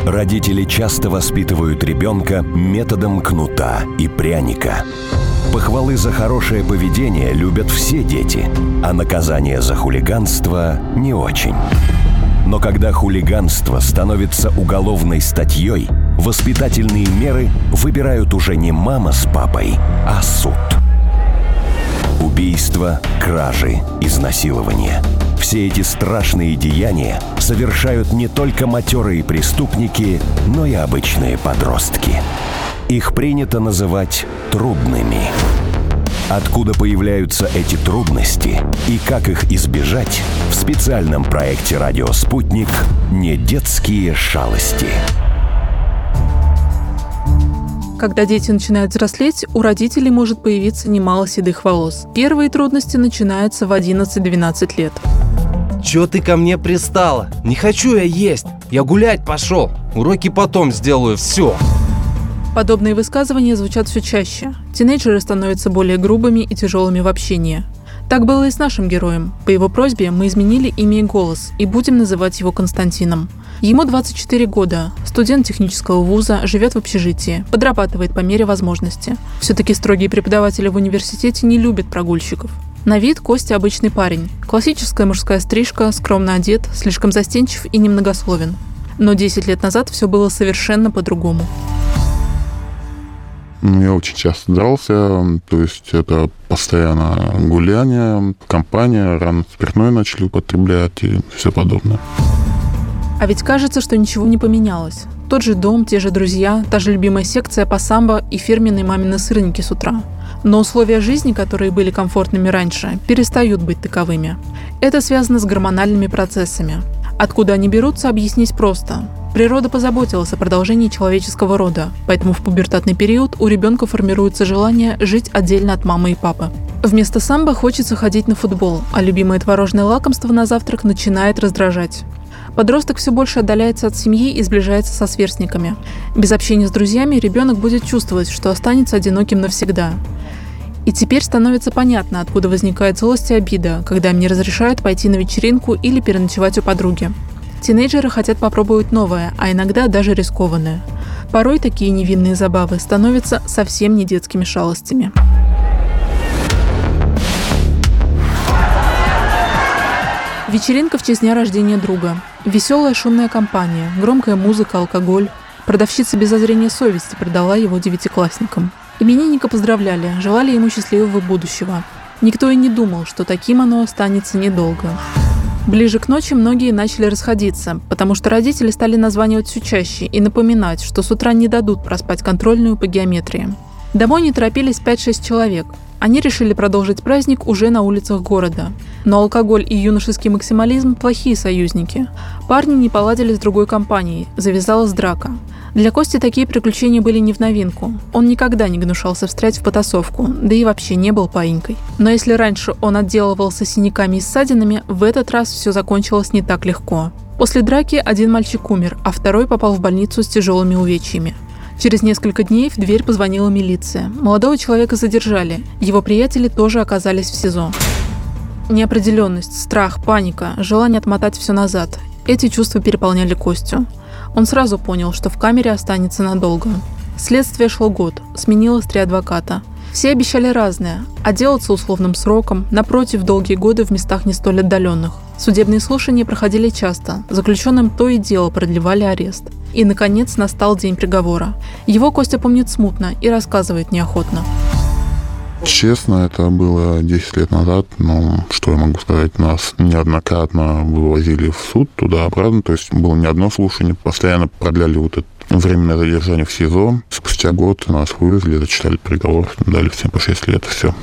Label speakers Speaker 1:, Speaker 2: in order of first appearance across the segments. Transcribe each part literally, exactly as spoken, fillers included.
Speaker 1: Родители часто воспитывают ребенка методом кнута и пряника. Похвалы за хорошее поведение любят все дети, а наказание за хулиганство не очень. Но когда хулиганство становится уголовной статьей, воспитательные меры выбирают уже не мама с папой, а суд. Убийства, кражи, изнасилования. Все эти страшные деяния совершают не только матерые преступники, но и обычные подростки. Их принято называть трудными. Откуда появляются эти трудности и как их избежать, в специальном проекте «Радио Спутник» «Не детские шалости».
Speaker 2: Когда дети начинают взрослеть, у родителей может появиться немало седых волос. Первые трудности начинаются в одиннадцать-двенадцать лет.
Speaker 3: Чё ты ко мне пристала? Не хочу я есть. Я гулять пошел. Уроки потом сделаю, все.
Speaker 2: Подобные высказывания звучат все чаще. Тинейджеры становятся более грубыми и тяжелыми в общении. Так было и с нашим героем. По его просьбе мы изменили имя и голос и будем называть его Константином. Ему двадцать четыре года, студент технического вуза, живет в общежитии, подрабатывает по мере возможности. Все-таки строгие преподаватели в университете не любят прогульщиков. На вид Костя обычный парень. Классическая мужская стрижка, скромно одет, слишком застенчив и немногословен. Но десять лет назад все было совершенно по-другому.
Speaker 4: Я очень часто дрался, то есть это постоянно гуляние, компания, рано спиртное начали употреблять и все подобное.
Speaker 2: А ведь кажется, что ничего не поменялось. Тот же дом, те же друзья, та же любимая секция по самбо и фирменные мамины сырники с утра. Но условия жизни, которые были комфортными раньше, перестают быть таковыми. Это связано с гормональными процессами. Откуда они берутся, объяснить просто. Природа позаботилась о продолжении человеческого рода, поэтому в пубертатный период у ребенка формируется желание жить отдельно от мамы и папы. Вместо самбо хочется ходить на футбол, а любимое творожное лакомство на завтрак начинает раздражать. Подросток все больше отдаляется от семьи и сближается со сверстниками. Без общения с друзьями ребенок будет чувствовать, что останется одиноким навсегда. И теперь становится понятно, откуда возникает злость и обида, когда им не разрешают пойти на вечеринку или переночевать у подруги. Тинейджеры хотят попробовать новое, а иногда даже рискованное. Порой такие невинные забавы становятся совсем не детскими шалостями. Вечеринка в честь дня рождения друга. Веселая шумная компания, громкая музыка, алкоголь. Продавщица без зазрения совести продала его девятиклассникам. Именинника поздравляли, желали ему счастливого будущего. Никто и не думал, что таким оно останется недолго. Ближе к ночи многие начали расходиться, потому что родители стали названивать все чаще и напоминать, что с утра не дадут проспать контрольную по геометрии. Домой не торопились пять-шесть человек. Они решили продолжить праздник уже на улицах города. Но алкоголь и юношеский максимализм – плохие союзники. Парни не поладили с другой компанией, завязалась драка. Для Кости такие приключения были не в новинку. Он никогда не гнушался встрять в потасовку, да и вообще не был паинькой. Но если раньше он отделывался синяками и ссадинами, в этот раз все закончилось не так легко. После драки один мальчик умер, а второй попал в больницу с тяжелыми увечьями. Через несколько дней в дверь позвонила милиция. Молодого человека задержали. Его приятели тоже оказались в СИЗО. Неопределенность, страх, паника, желание отмотать все назад. Эти чувства переполняли Костю. Он сразу понял, что в камере останется надолго. Следствие шло год, сменилось три адвоката. Все обещали разное – отделаться условным сроком, напротив, долгие годы в местах не столь отдаленных. Судебные слушания проходили часто, заключенным то и дело продлевали арест. И, наконец, настал день приговора. Его Костя помнит смутно и рассказывает неохотно.
Speaker 4: Честно, это было десять лет назад, но что я могу сказать, нас неоднократно вывозили в суд туда-обратно, то есть было не одно слушание, постоянно продляли вот это временное задержание в СИЗО. Спустя год нас вывезли, зачитали приговор, дали всем по шесть лет, и все.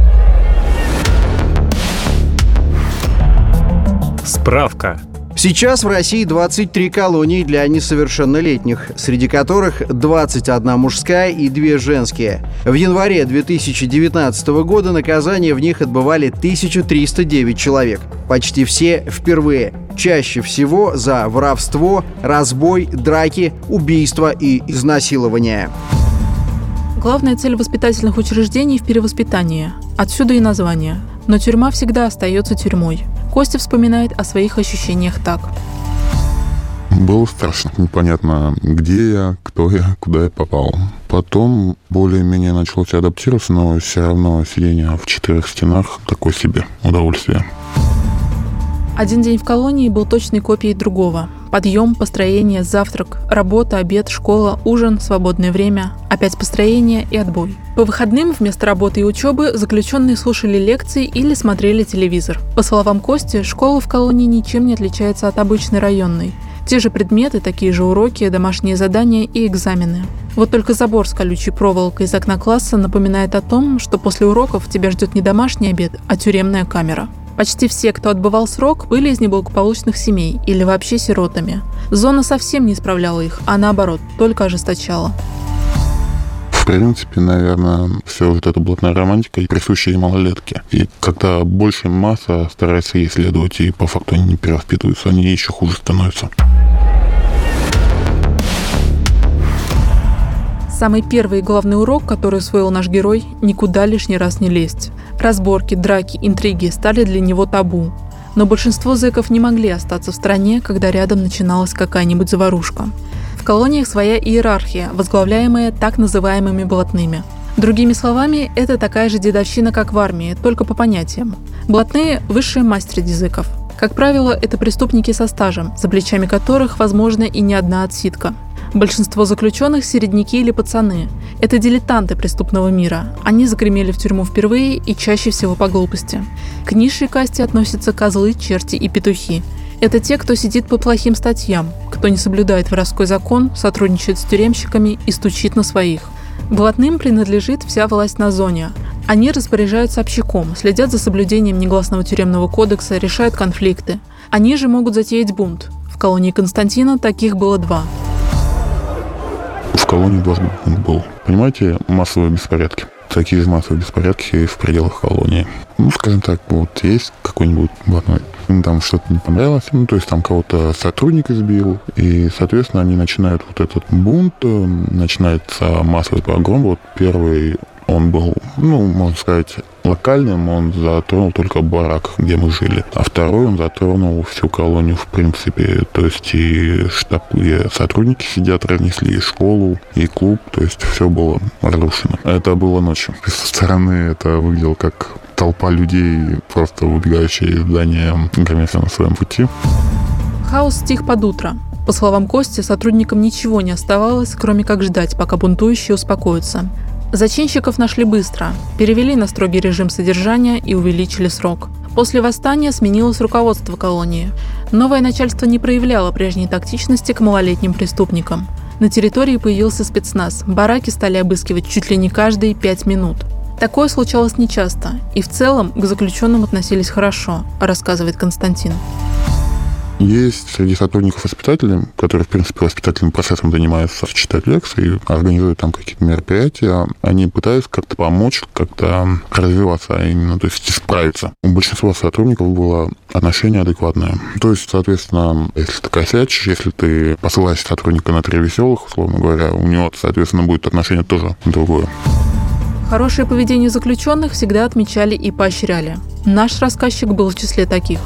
Speaker 5: Справка.
Speaker 6: Сейчас в России двадцать три колонии для несовершеннолетних, среди которых двадцать одна мужская и две женские. В январе две тысячи девятнадцатого года наказание в них отбывали тысяча триста девять человек. Почти все впервые. Чаще всего за воровство, разбой, драки, убийства и изнасилования.
Speaker 2: Главная цель воспитательных учреждений в перевоспитании. Отсюда и название. Но тюрьма всегда остается тюрьмой. Костя вспоминает о своих ощущениях так.
Speaker 4: Было страшно. Непонятно, где я, кто я, куда я попал. Потом более-менее начал себя адаптироваться, но все равно сидение в четырех стенах такое себе удовольствие.
Speaker 2: Один день в колонии был точной копией другого. Подъем, построение, завтрак, работа, обед, школа, ужин, свободное время, опять построение и отбой. По выходным вместо работы и учебы заключенные слушали лекции или смотрели телевизор. По словам Кости, школа в колонии ничем не отличается от обычной районной. Те же предметы, такие же уроки, домашние задания и экзамены. Вот только забор с колючей проволокой из окна класса напоминает о том, что после уроков тебя ждет не домашний обед, а тюремная камера. Почти все, кто отбывал срок, были из неблагополучных семей или вообще сиротами. Зона совсем не исправляла их, а наоборот, только ожесточала.
Speaker 4: В принципе, наверное, все вот эта блатная романтика присуща и малолетке. И когда большая масса старается ей следовать, и по факту они не перевоспитываются, они еще хуже становятся.
Speaker 2: Самый первый и главный урок, который усвоил наш герой – никуда лишний раз не лезть. Разборки, драки, интриги стали для него табу. Но большинство зэков не могли остаться в стране, когда рядом начиналась какая-нибудь заварушка. В колониях своя иерархия, возглавляемая так называемыми блатными. Другими словами, это такая же дедовщина, как в армии, только по понятиям. Блатные – высшая масть среди зэков. Как правило, это преступники со стажем, за плечами которых, возможно, и не одна отсидка. Большинство заключенных – середняки или пацаны. Это дилетанты преступного мира. Они загремели в тюрьму впервые и чаще всего по глупости. К низшей касте относятся козлы, черти и петухи. Это те, кто сидит по плохим статьям, кто не соблюдает воровской закон, сотрудничает с тюремщиками и стучит на своих. Блатным принадлежит вся власть на зоне. Они распоряжаются общаком, следят за соблюдением негласного тюремного кодекса, решают конфликты. Они же могут затеять бунт. В колонии Константина таких было два.
Speaker 4: В колонии дважды был. Понимаете, массовые беспорядки. Такие же массовые беспорядки в пределах колонии. Ну, скажем так, вот есть какой-нибудь блатной, им там что-то не понравилось, ну, то есть там кого-то сотрудник избил, и, соответственно, они начинают вот этот бунт, начинается массовый погром. Вот первый, он был, ну, можно сказать, локальным, он затронул только барак, где мы жили. А второй, он затронул всю колонию, в принципе. То есть и штаб, где сотрудники сидят, разнесли и школу, и клуб. То есть все было разрушено. Это было ночью. Со стороны это выглядело как толпа людей, просто выбегающая из здания, громящая на своем пути.
Speaker 2: Хаос стих под утро. По словам Кости, сотрудникам ничего не оставалось, кроме как ждать, пока бунтующие успокоятся. Зачинщиков нашли быстро, перевели на строгий режим содержания и увеличили срок. После восстания сменилось руководство колонии. Новое начальство не проявляло прежней тактичности к малолетним преступникам. На территории появился спецназ, бараки стали обыскивать чуть ли не каждые пять минут. Такое случалось нечасто, и в целом к заключенным относились хорошо, рассказывает Константин.
Speaker 4: Есть среди сотрудников воспитателей, которые, в принципе, воспитательным процессом занимаются, читают лекции, организуют там какие-то мероприятия. Они пытаются как-то помочь, как-то развиваться, а именно, то есть справиться. У большинства сотрудников было отношение адекватное. То есть, соответственно, если ты косячишь, если ты посылаешь сотрудника на три веселых, условно говоря, у него, соответственно, будет отношение тоже другое.
Speaker 2: Хорошее поведение заключенных всегда отмечали и поощряли. Наш рассказчик был в числе таких.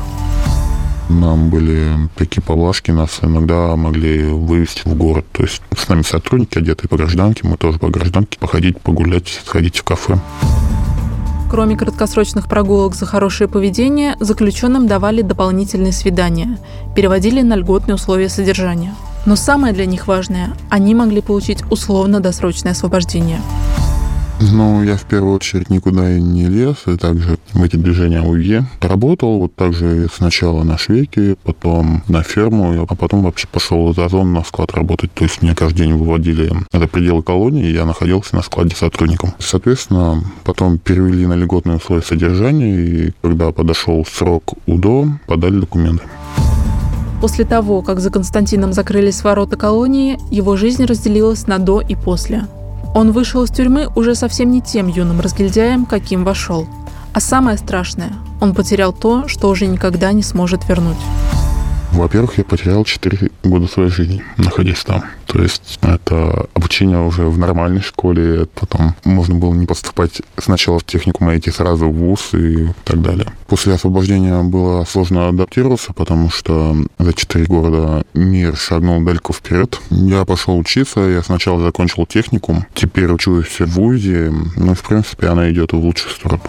Speaker 4: Нам были такие поблажки, нас иногда могли вывести в город. То есть с нами сотрудники, одетые по гражданке, мы тоже по гражданке, походить, погулять, сходить в кафе.
Speaker 2: Кроме краткосрочных прогулок за хорошее поведение, заключенным давали дополнительные свидания, переводили на льготные условия содержания. Но самое для них важное – они могли получить условно-досрочное освобождение.
Speaker 4: Ну, я в первую очередь никуда и не лез, и также в эти движения УЕ работал, вот также сначала на швейке, потом на ферму, а потом вообще пошел за зону на склад работать. То есть меня каждый день выводили за пределы колонии, и я находился на складе сотрудником. Соответственно, потом перевели на льготные условия содержания, и когда подошел срок УДО, подали документы.
Speaker 2: После того, как за Константином закрылись ворота колонии, его жизнь разделилась на «до» и «после». Он вышел из тюрьмы уже совсем не тем юным разгильдяем, каким вошел. А самое страшное – он потерял то, что уже никогда не сможет вернуть.
Speaker 4: Во-первых, я потерял четыре года своей жизни, находясь там. То есть это обучение уже в нормальной школе, потом можно было не поступать сначала в техникум, а идти сразу в вуз и так далее. После освобождения было сложно адаптироваться, потому что за четыре года мир шагнул далеко вперед. Я пошел учиться, я сначала закончил техникум, теперь учусь в вузе, ну и в принципе она идет в лучшую сторону.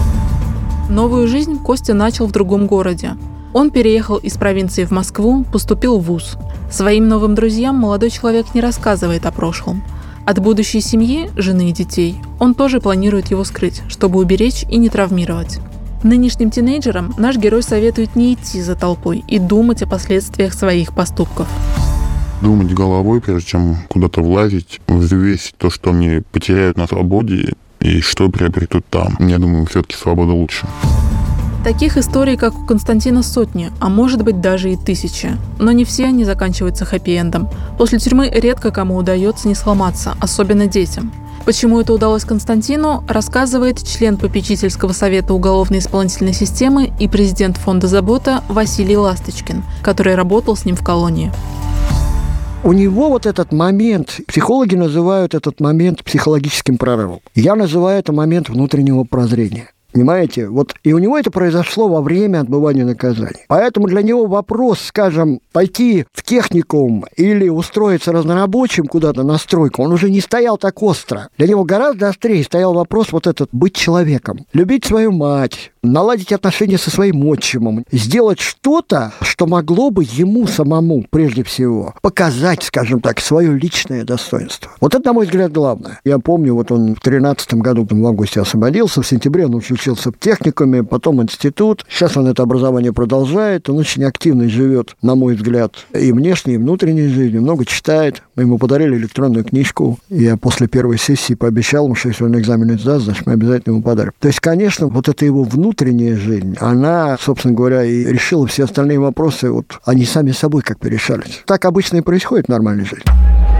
Speaker 2: Новую жизнь Костя начал в другом городе. Он переехал из провинции в Москву, поступил в вуз. Своим новым друзьям молодой человек не рассказывает о прошлом. От будущей семьи, жены и детей, он тоже планирует его скрыть, чтобы уберечь и не травмировать. Нынешним тинейджерам наш герой советует не идти за толпой и думать о последствиях своих поступков.
Speaker 4: Думать головой, прежде чем куда-то влазить, взвесить то, что мне потеряют на свободе и что приобретут там. Я думаю, все-таки свобода лучше.
Speaker 2: Таких историй, как у Константина, сотни, а может быть даже и тысячи. Но не все они заканчиваются хэппи-эндом. После тюрьмы редко кому удается не сломаться, особенно детям. Почему это удалось Константину, рассказывает член попечительского совета уголовно-исполнительной системы и президент фонда «Забота» Василий Ласточкин, который работал с ним в колонии.
Speaker 5: У него вот этот момент, психологи называют этот момент психологическим прорывом. Я называю это момент внутреннего прозрения. Понимаете? Вот и у него это произошло во время отбывания наказания. Поэтому для него вопрос, скажем, пойти в техникум или устроиться разнорабочим куда-то на стройку, он уже не стоял так остро. Для него гораздо острее стоял вопрос вот этот быть человеком. Любить свою мать, наладить отношения со своим отчимом, сделать что-то, что могло бы ему самому, прежде всего, показать, скажем так, свое личное достоинство. Вот это, на мой взгляд, главное. Я помню, вот он в тринадцатом году в августе освободился, в сентябре он учился в техникуме, потом институт. Сейчас он это образование продолжает. Он очень активно живет, на мой взгляд, и внешней, и внутренней жизнью. Много читает. Мы ему подарили электронную книжку. Я после первой сессии пообещал ему, что если он экзамен сдаст, значит, мы обязательно ему подарим. То есть, конечно, вот эта его внутренняя жизнь, она, собственно говоря, и решила все остальные вопросы, вот они сами собой как бы решались. Так обычно и происходит в нормальной жизни.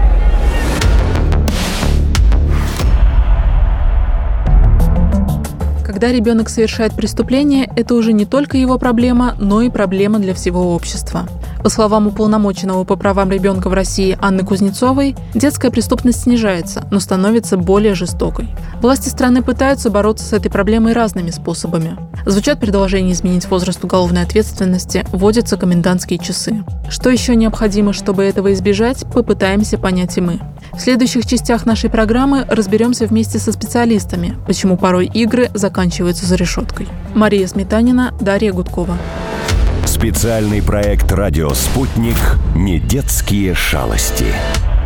Speaker 2: Когда ребенок совершает преступление, это уже не только его проблема, но и проблема для всего общества. По словам уполномоченного по правам ребенка в России Анны Кузнецовой, детская преступность снижается, но становится более жестокой. Власти страны пытаются бороться с этой проблемой разными способами. Звучат предложения изменить возраст уголовной ответственности, вводятся комендантские часы. Что еще необходимо, чтобы этого избежать, попытаемся понять и мы. В следующих частях нашей программы разберемся вместе со специалистами, почему порой игры заканчиваются за решеткой. Мария Сметанина, Дарья Гудкова.
Speaker 1: Специальный проект «Радио Спутник. Недетские шалости».